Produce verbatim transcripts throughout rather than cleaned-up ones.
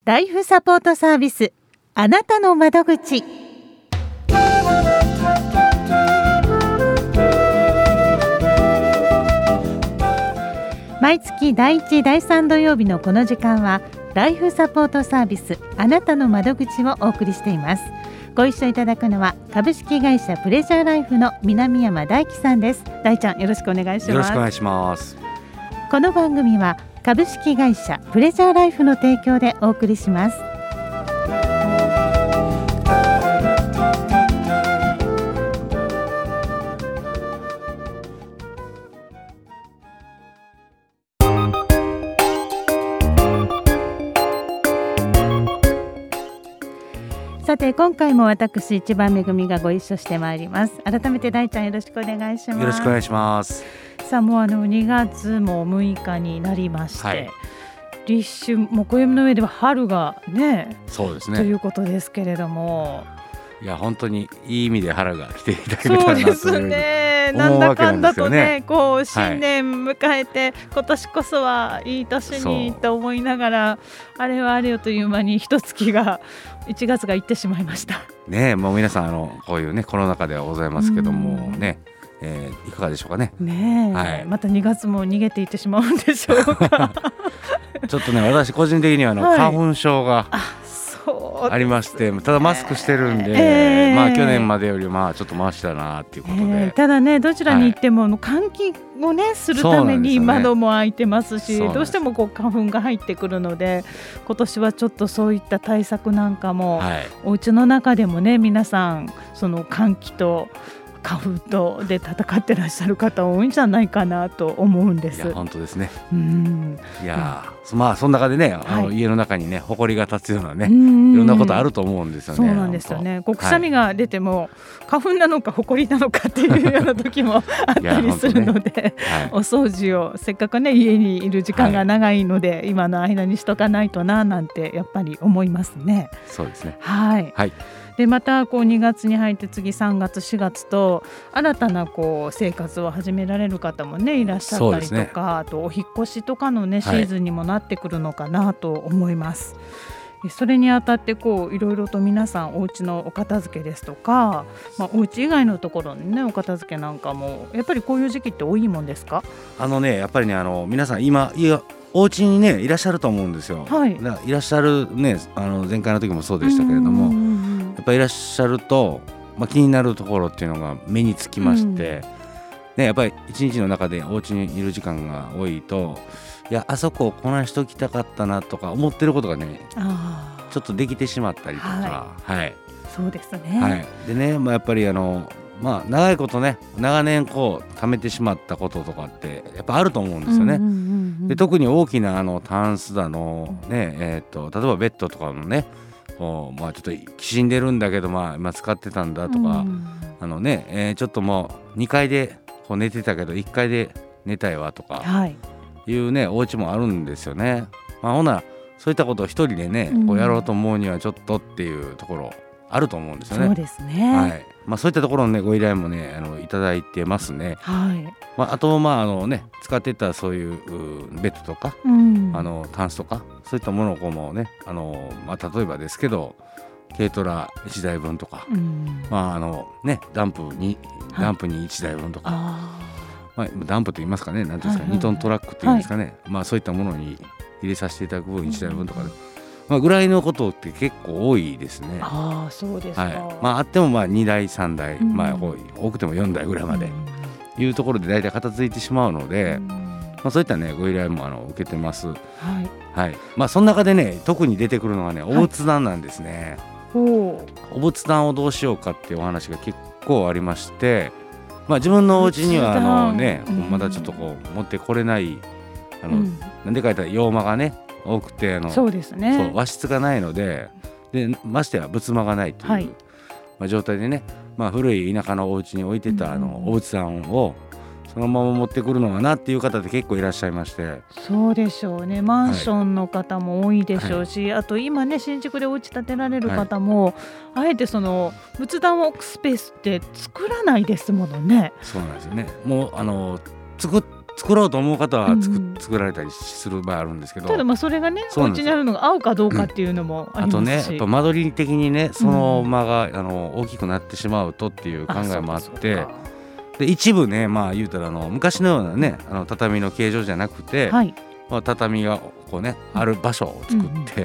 ライフサポートサービス、あなたの窓口。毎月だいいちだいさん土曜日のこの時間はライフサポートサービス、あなたの窓口をお送りしています。ご一緒いただくのは株式会社プレジャーライフの南山大樹さんです。大ちゃん、よろしくお願いします。 よろしくお願いします。 この番組は株式会社プレジャーライフの提供でお送りします。さて、今回も私一番めぐみがご一緒してまいります。改めて大ちゃん、よろしくお願いします。 よろしくお願いします。 さあ、もうあのにがつもむいかになりまして、はい、立春、もう暦の上では春がね、 そうですねということですけれども、 いや本当にいい意味で春が来ていただけたらなというそうですね、なんだかんだとね、こう新年迎えて、はい、今年こそはいい年にと思いながら、あれはあれよという間に一月がいちがつが行ってしまいましたね。もう皆さんあのこういうねコロナ禍ではございますけどもね、えー、いかがでしょうかね。 ねえ、はい、またにがつも逃げていってしまうんでしょうかちょっとね、私個人的にはあの、はい、花粉症がありまして、ただマスクしてるんで、えー、まあ去年までよりまあちょっとマシだなっていうことで、えー、 ただね、どちらに行っても、はい、換気をねするために窓も開いてますし、どうしてもこう花粉が入ってくるので、今年はちょっとそういった対策なんかも、はい、お家の中でもね、皆さんその換気と花粉とで戦ってらっしゃる方多いんじゃないかなと思うんです。 いや本当ですね。 うん、 いや、うん、まあその中でね、あの、はい、家の中にね埃が立つようなね、いろんなことあると思うんですよね。 そうなんですよね。こうくしゃみが出ても、はい、花粉なのか埃なのかっていうような時もあったりするので、ね、はい、お掃除をせっかくね家にいる時間が長いので、はい、今の間にしとかないとななんてやっぱり思いますね。 そうですね。 はい、はい、でまたこうにがつに入って次さんがつしがつと新たなこう生活を始められる方もねいらっしゃったりとか、ね、あとお引っ越しとかのねシーズンにもなってくるのかなと思います。はい、それにあたってこういろいろと皆さんお家のお片付けですとか、まあ、お家以外のところにねお片付けなんかもやっぱりこういう時期って多いもんですか？ あのね、やっぱりね、あの皆さん今いやお家にねいらっしゃると思うんですよ。はい、だいらっしゃるね、あの前回の時もそうでしたけれども、やっぱりいらっしゃると、まあ、気になるところっていうのが目につきまして、うんね、やっぱり一日の中でお家にいる時間が多いと、いやあそこをこなしときたかったなとか思ってることがねちょっとできてしまったりとか、はいはい、 そうですね。 はい、でね、まあ、やっぱりあのまあ、長いことね長年こう貯めてしまったこととかってやっぱあると思うんですよね。うんうんうんうん、で特に大きなあのタンスだの、ねえー、と例えばベッドとかのねこう、まあ、ちょっときしんでるんだけど、まあ、今使ってたんだとか、うん、あのねえー、ちょっともうにかいでこう寝てたけどいっかいで寝たいわとかいうね、はい、お家もあるんですよね。まあ、ほなそういったことを一人でねこうやろうと思うにはちょっとっていうところあると思うんですよね。 そうですね。 はい、まあ、そういったところの、ね、ご依頼もねあのいただいてますね。はい、まあ、あと、まああのね、使ってたそういうベッドとか、うん、あのタンスとかそういったものをこうもねあの、まあ、例えばですけど軽トラいちだいぶんとか、うん、まああのね、ダンプにダンプにいちだいぶんとか、まあ、ダンプと言いますかね、なんていうんですか、はいはいはい、にトントラックっていうんですかね、はい、まあ、そういったものに入れさせていただく分いちだいぶんとかで、うん、まあ、ぐらいのことって結構多いですね。 ああ、そうですか。はい、 まあ、あってもまあにだいさんだい、うん、まあ、多くてもよんだいぐらいまでいうところで大体片付いてしまうので、うん、まあ、そういったねご依頼もあの受けてます。はいはい、まあ、その中でね特に出てくるのがねお仏壇なんですね。はい、お, お仏壇をどうしようかっていうお話が結構ありまして、まあ、自分のお家にはあの、ね、うん、まだちょっとこう持ってこれないあの、うん、なんでか言ったら洋間がね多くて、あのそうですね、 そう和室がないので、でましてや仏間がないという、はい、まあ、状態でね、まあ、古い田舎のお家に置いてたあのお仏壇をそのまま持ってくるのかなっていう方って結構いらっしゃいまして。 そうでしょうね。マンションの方も多いでしょうし、はい、あと今ね新築でお家建てられる方も、はい、あえてその仏壇を置くスペースって作らないですものね。 そうなんですよね。もうあの作っ作ろうと思う方は作,、 うん作られたりする場合あるんですけど、 ただまあそれがねお家にあるのが合うかどうかっていうのもありますし、 あとねやっぱ間取り的にねその間が、うん、あの大きくなってしまうとっていう考えもあってで一部ねまあ言うたらあの昔のようなねあの畳の形状じゃなくて、はいまあ、畳がこうねある場所を作って、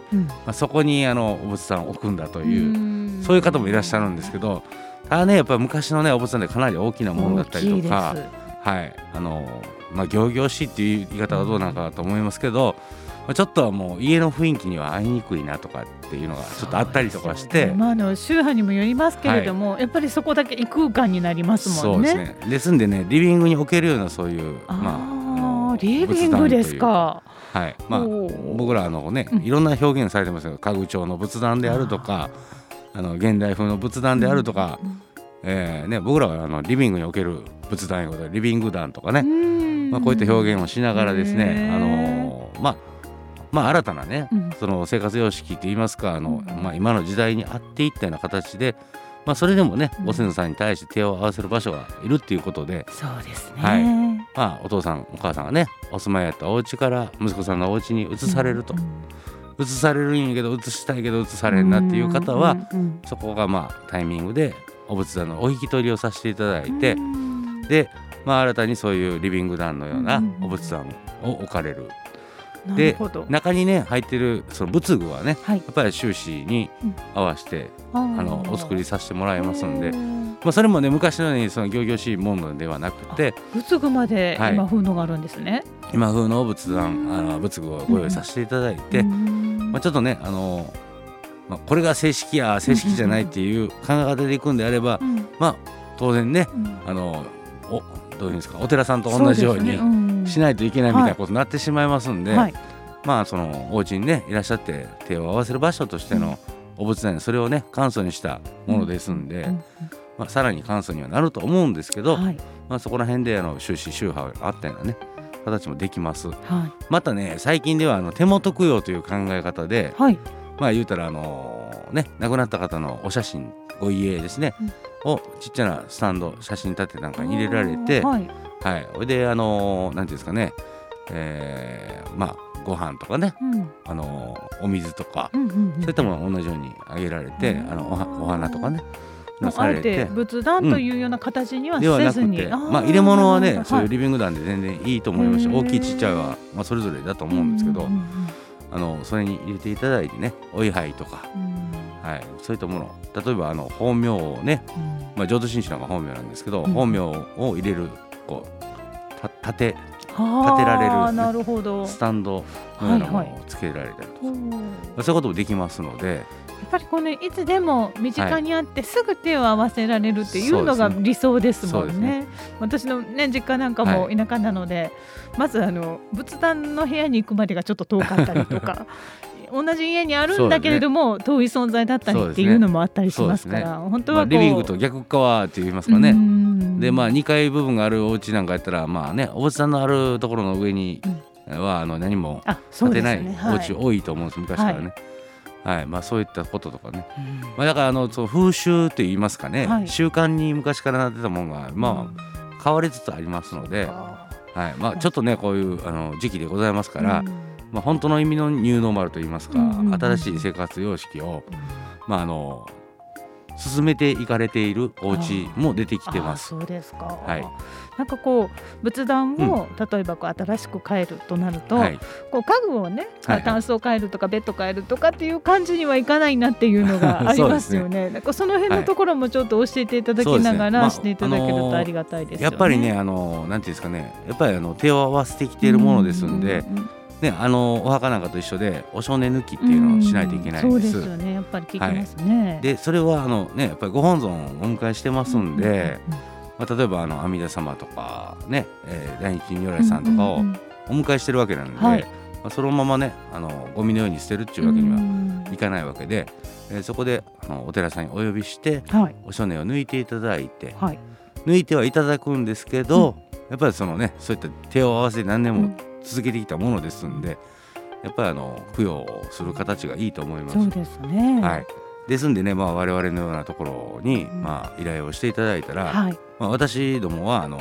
うんうんまあ、そこにあのお仏さんを置くんだというそういう方もいらっしゃるんですけど、ただねやっぱり昔のねお仏さんでかなり大きなものだったりとか、はいあのまあ仰々しいっていう言い方はどうなのかと思いますけど、まあ、ちょっとはもう家の雰囲気には合いにくいなとかっていうのがちょっとあったりとかして、ねまあ、あの宗派にもよりますけれども、はい、やっぱりそこだけ異空間になりますもんね。 そうですね。ですんでねリビングに置けるようなそういうあ、 まあ、あのリビングですか。 はいまあ、僕らあの、ね、いろんな表現されてますけど、家具調の仏壇であるとかあの現代風の仏壇であるとか、うんえーね、僕らはあのリビングに置ける仏壇いうことでリビング壇とかね、まあ、こういった表現をしながらですね、あのーまあまあ、新たな、ねうん、その生活様式といいますかあの、まあ、今の時代に合っていったような形で、まあ、それでもね、うん、ご先祖さんに対して手を合わせる場所がいるっていうことで、 そうですね、 はいまあ、お父さんお母さんがねお住まいやったお家から息子さんのお家に移されると、うんうん、移されるんやけど移したいけど移されんなっていう方は、うんうんうん、そこがまあタイミングでお仏壇のお引き取りをさせていただいて、で、まあ、新たにそういうリビング壇のようなお仏壇を置かれる。で中にね入ってるその仏具はね、はい、やっぱり宗旨に合わせて、うん、あのお作りさせてもらいますんで、まあ、それもね昔のようにその仰々しいものではなくて仏具まで今風のがあるんですね、はい、 今風の仏壇あの仏具をご用意させていただいて、うんまあ、ちょっとねあのまあ、これが正式や正式じゃないっていう考え方でいくんであれば、うん、まあ当然ね、うん、あのおどういうんですかお寺さんと同じようにしないといけないみたいなことになってしまいますんで、はい、まあそのお家にねいらっしゃって手を合わせる場所としてのお仏壇、それをね簡素にしたものですんで、うんうんまあ、さらに簡素にはなると思うんですけど、はいまあ、そこら辺であの宗旨宗派があったようなね形もできます、はい、またね最近ではあの手元供養という考え方で、はいまあ言うたらあのね亡くなった方のお写真ご遺影ですね、うん、をちっちゃなスタンド写真立てなんかに入れられて、はいはい、それであのなんていうんですかね、えー、まあご飯とかね、うん、あのお水とか、うんうんうん、そういったものが同じようにあげられて、うん、あの お, お花とかねあえて仏壇というような形にはせずに、 うん、ではなくてまあ入れ物はね、はい、そういうリビング壇で全然いいと思いますし、大きいちっちゃいは、まあ、それぞれだと思うんですけど、うんうんうんあのそれに入れていただいてねお位牌とか、うんはい、そういったもの例えばあの法名をね、うんまあ、浄土真宗なんか本名なんですけど、うん、本名を入れるこうた立て立てられる、ね、 なるほどスタンドのようなものをつけられたりとか、はいはいまあ、そういうこともできますのでやっぱりこのいつでも身近にあってすぐ手を合わせられるっていうのが理想ですもん ね, ね, ね私の、ね、実家なんかも田舎なので、はい、まずあの仏壇の部屋に行くまでがちょっと遠かったりとか同じ家にあるんだけれども、ね、遠い存在だったりっていうのもあったりしますから、ね本当はこう、 まあ、リビングと逆側って言いますかねで、まあ、にかい部分があるお家なんかやったら、まあね、お仏壇のあるところの上にはあの何も建てないお家多いと思うんです、昔からね、はいはいまあ、そういったこととかね、うんまあ、だからあのその風習といいますかね、はい、習慣に昔からなってたものが、まあ、変わりつつありますので、はいまあ、ちょっとねこういうあの時期でございますから、うんまあ、本当の意味のニューノーマルといいますか、うんうんうん、新しい生活様式を、まあ、あの進めていかれているお家も出てきてます。 そうですか、 はい、 なんかこう仏壇を、うん、例えばこう新しく変えるとなると、はい、こう家具をね、はいはい、タンスを変えるとかベッド変えるとかっていう感じにはいかないなっていうのがありますよね。なんかその辺のところもちょっと教えていただきながら、はい、していただけるとありがたいですよね。 やっぱりねあのなんていうんですかねやっぱりあの手を合わせてきているものですんで、うんうんうんね、あのお墓なんかと一緒でお正念抜きっていうのをしないといけないんです。 そうですよねやっぱり聞きますね、 はい、でそれはあの、ね、やっぱりご本尊をお迎えしてますんで、うんうんうんまあ、例えばあの阿弥陀様とか、ねえー、大日如来さんとかをお迎えしてるわけなので、うんうんうんまあ、そのままねあのゴミのように捨てるっていうわけにはいかないわけで、うんえー、そこであのお寺さんにお呼びして、はい、お正念を抜いていただいて、はい、抜いてはいただくんですけど、うん、やっぱりそのねそういった手を合わせて何年も続けてきたものですんで、やっぱりあの供養をする形がいいと思います。 そうですね、 はい、ですんでね、まあ、我々のようなところに、まあ、依頼をしていただいたら、はいまあ、私どもはあの、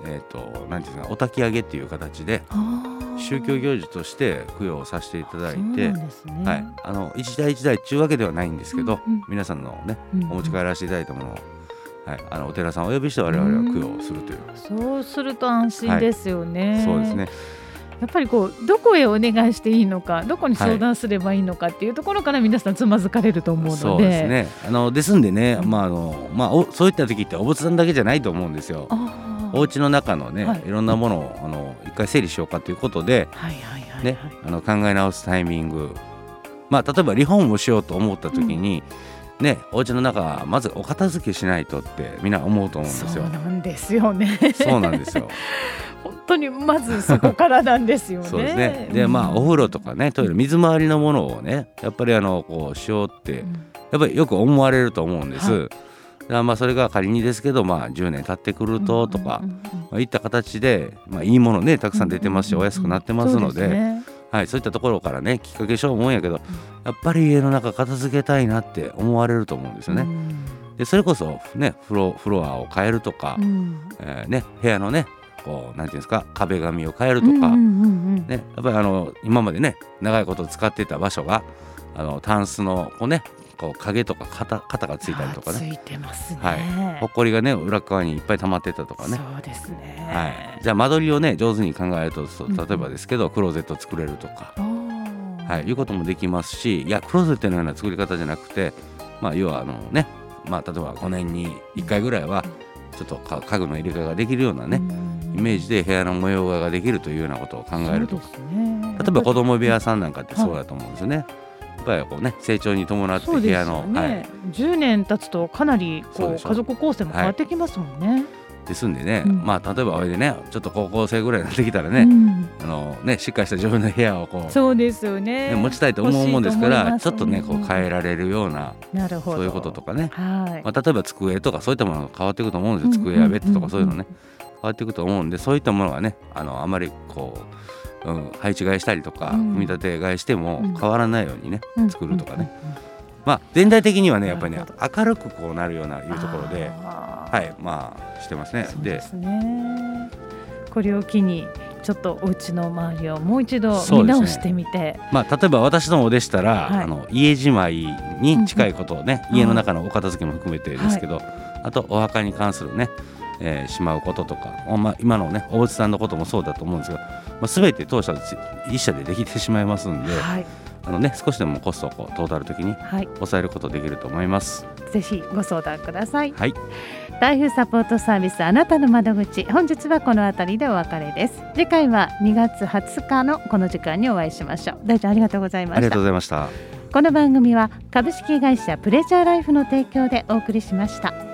えー、となんていうんですか、お焚き上げっていう形で宗教行事として供養をさせていただいて、ね、はい、あの一台一台っていうわけではないんですけど、うんうん、皆さんのね、うんうん、お持ち帰らせていただいたものを、はい、あのお寺さんをお呼びして我々は供養するという、 そうすると安心ですよね、 はい、そうですね。 やっぱりこうどこへお願いしていいのか、どこに相談すればいいのかっていうところから皆さんつまずかれると思うので、 そうですね。あのですんでね、まああのまあ、おそういった時ってお仏壇だけじゃないと思うんですよ。お家の中のね、はい、いろんなものをあの一回整理しようかということで、はいはいはいはい、ね、あの考え直すタイミング、まあ、例えばリフォームをしようと思った時に、うんね、お家の中まずお片付けしないとってみんな思うと思うんですよ。 そうなんですよね。 そうなんですよ。 本当にまずそこからなんですよね。 そうですね。で、まあお風呂とかね、トイレ、水回りのものをね、やっぱりあのこうしようって、うん、やっぱりよく思われると思うんです。はい、だからまあそれが仮にですけど、まあじゅうねん経ってくるととか、うんうんうんうん、まあ、いった形で、まあ、いいものねたくさん出てますし、うんうんうん、お安くなってますので、そうですね、はい、そういったところからねきっかけしよう思うんやけど、やっぱり家の中片付けたいなって思われると思うんですよね。うん、でそれこそねフロ、フロアを変えるとか、うん、えーね、部屋のねこうなんていうんですか、壁紙を変えるとか、うんうんうんうん、ね、やっぱりあの今までね長いこと使っていた場所があのタンスのこうねこう影とか 肩, 肩がついたりとかね、 ついてますね、 はい、ほっこりがね裏側にいっぱい溜まってたとかね。 そうですね、 はい、じゃあ間取りをね上手に考えると、例えばですけど、うん、クローゼット作れるとか、はい、いうこともできますし、いやクローゼットのような作り方じゃなくて、まあ、要はあのね、まあ、例えばごねんにいっかいぐらいはちょっと家具の入れ替えができるようなね、イメージで部屋の模様替えができるというようなことを考えるとか、ね、例えば子供部屋さんなんかってそうだと思うんですよね。はい、やっぱりこうね、成長に伴って部屋の、 ね、はい、じゅうねん経つとかなりこう家族構成も変わってきますもんね。はい、 ですんでね、うん、まあ、例えばおいでねちょっと高校生ぐらいになってきたらね、うん、あのねしっかりした自分の部屋をこう、 そうですよね、 ね、持ちたいと思うもんですから、ね、ちょっとねこう変えられるような、なるほど、そういうこととかね、はい、まあ、例えば机とかそういったものが変わっていくと思うんですよ。机やベッドとかそういうのね、変わっていくと思うんで、そういったものがね あのあまりこう、うん、配置替えしたりとか、うん、組み立て替えしても変わらないようにね、うん、作るとかね、うんうんうんうん、まあ、全体的にはねやっぱりね明るくこうなるようないうところで、はい、まあしてますね。 そうですね。これを機にちょっとお家の周りをもう一度見直してみて、ね、 まあ、例えば私どもでしたら、はい、あの家じまいに近いことをね、うんうん、家の中のお片付けも含めてですけど、はい、あとお墓に関するね、えー、しまうこととか、まあ、今のねお仏壇のこともそうだと思うんですが、まあ、全て当社一社でできてしまいますんで、はい、あのね、少しでもコストをこうトータル的に抑えることできると思います。 はい、ぜひご相談ください。 はい、 台風サポートサービスあなたの窓口、本日はこのあたりでお別れです。次回はにがつはつかのこの時間にお会いしましょう。大ちゃんありがとうございました。 ありがとうございました。 この番組は株式会社プレジャーライフの提供でお送りしました。